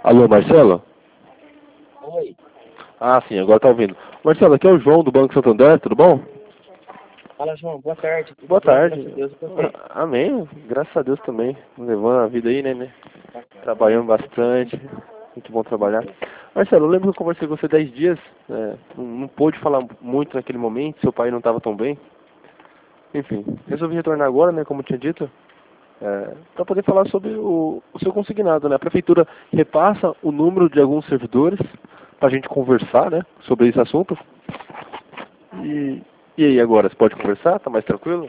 Alô, Marcelo? Oi. Ah, sim, agora tá ouvindo. Marcelo, aqui é o João do Banco Santander, tudo bom? Fala, João. Boa tarde. Tudo Boa bem? tarde. Graças a Deus e você. Amém, graças a Deus também. Levando a vida aí, né? Bacana. Trabalhando bastante. Muito bom trabalhar. Marcelo, eu lembro que eu conversei com você 10 dias. Não pôde falar muito naquele momento, seu pai não estava tão bem. Enfim, resolvi retornar agora, né, como eu tinha dito, para poder falar sobre o seu consignado, né? A prefeitura repassa o número de alguns servidores para a gente conversar, né, sobre esse assunto. E aí agora, você pode conversar? Tá mais tranquilo?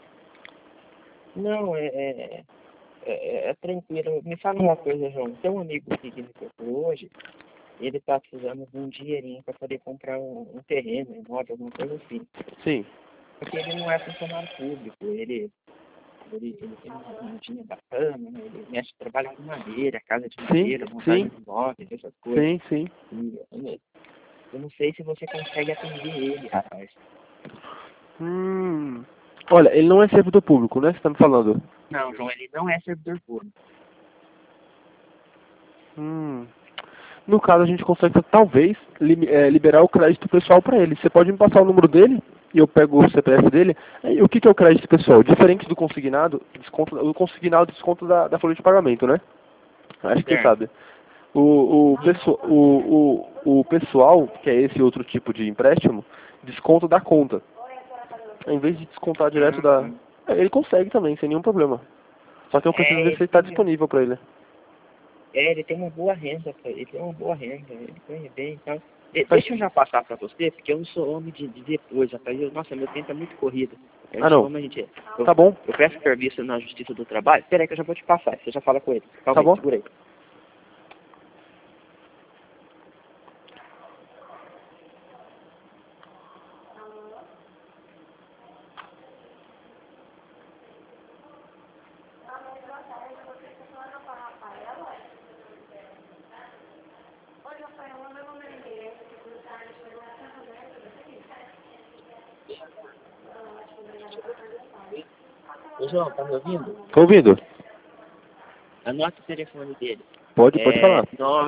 Não, é tranquilo. Me fala uma coisa, João. Tem um amigo aqui que me procurou hoje. Ele tá precisando de um dinheirinho para poder comprar um terreno, um imóvel, alguma coisa assim. Sim. Porque ele não é funcionário público. Ele tem uma vidinha bacana, né? Ele mexe, trabalha com madeira, casa de Sim, madeira, montagem sim, de móveis, essas coisas. sim, sim. E eu não sei se você consegue atender ele, rapaz. Hum. Olha, ele não é servidor público, né? Você tá me falando. Não, João, ele não é servidor público. Hum. No caso, a gente consegue talvez liberar o crédito pessoal para ele. Você pode me passar o número dele e eu pego o CPF dele. E o que é o crédito pessoal? Diferente do consignado, o consignado desconto da folha de pagamento, né? Acho que você Certo. sabe. O pessoal, que é esse outro tipo de empréstimo, desconta da conta. Em vez de descontar direto da... Ah, Ele consegue também, sem nenhum problema. Só que eu preciso ver se está disponível para ele. ele tem uma boa renda, cara. Ele tem uma boa renda, ele ganha bem, então. Faz... Deixa eu já passar para você, porque eu não sou homem de depois, rapaz. Nossa, meu tempo é muito corrido. Ah, não. Como a gente é. Tá bom. Eu peço serviço na Justiça do Trabalho. Espera aí que eu já vou te passar. Você já fala com ele. Calma Tá aí, bom. segura aí. Ô, João, tá me ouvindo? Tô ouvindo. Anota o telefone dele. Pode É falar.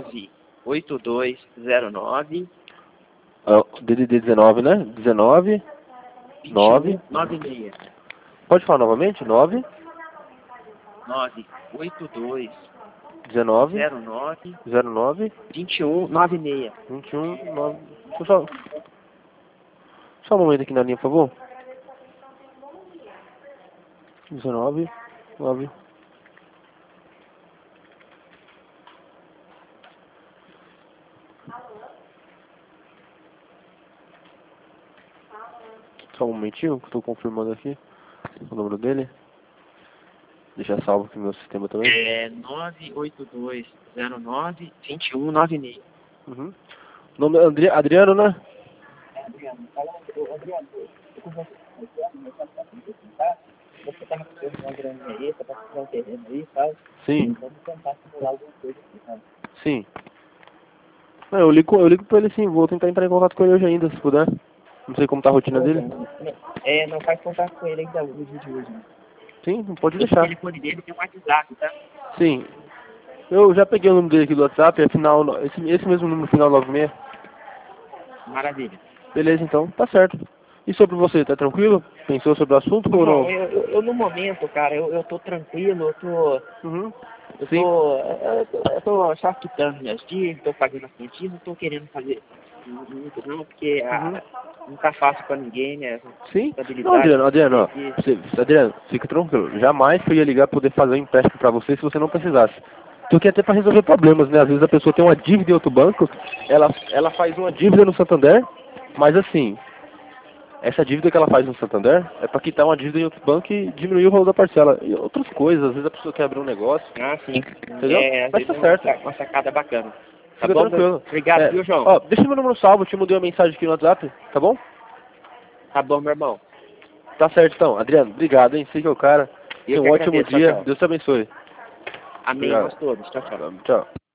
98209 DDD 19, né? 19, 9. 2196. Pode falar novamente? 9, 982 19, 09 09, 2196. 21, 9. Deixa eu só um momento aqui na linha, por favor. 19, 9. Só um momentinho, que eu tô confirmando aqui o número dele. Deixa salvo aqui no meu sistema também. É 98209 2196. Uhum. O nome é Adriano, né? Adriano, fala, Adriano, eu conversei com você tá precisando de uma graninha aí, você tá precisando de um terreno aí e tal. Sim, Vamos tentar simular alguma coisa aqui, sabe? sim. Não, eu ligo pra ele sim, vou tentar entrar em contato com ele hoje ainda, se puder. Não sei como tá a rotina Ô, dele. João, não faz contato com ele ainda no dia de hoje, né? Sim, não pode Esse deixar. telefone dele tem um WhatsApp, tá? Sim. Eu já peguei o número dele aqui do WhatsApp, é final, esse mesmo número, final 96. Maravilha. Beleza, então, tá certo. E sobre você, tá tranquilo? Pensou sobre o assunto Ô, ou João, não? eu no momento, cara, eu tô tranquilo, Uhum. eu Sim. tô, eu tô só quitando minhas dívidas, tô pagando as quantias, não tô querendo fazer muito não, porque Uhum. não tá fácil pra ninguém, né? Sim? Não, Estabilidade Adriano, ó, aqui. Adriano, fica tranquilo. Jamais que eu ia ligar pra poder fazer um empréstimo pra você se você não precisasse. Tu quer até pra resolver problemas, né? Às vezes a pessoa tem uma dívida em outro banco, ela faz uma dívida no Santander, mas assim, essa dívida que ela faz no Santander é pra quitar uma dívida em outro banco e diminuir o valor da parcela. E outras coisas, às vezes a pessoa quer abrir um negócio, Ah, sim. entendeu? Às Mas vezes tá é certo. uma sacada bacana. Tá Fica bom? tranquilo. Obrigado, viu, João? Ó, deixa meu número salvo, eu te mandei uma mensagem aqui no WhatsApp, tá bom? Tá bom, meu irmão. Tá certo então. Adriano, obrigado, hein? Você que é o cara. Eu Tenha um que ótimo agradeço. Tchau, dia. tchau. Deus te abençoe. Amém, Obrigado. nós todos. Tchau, tchau. Tchau.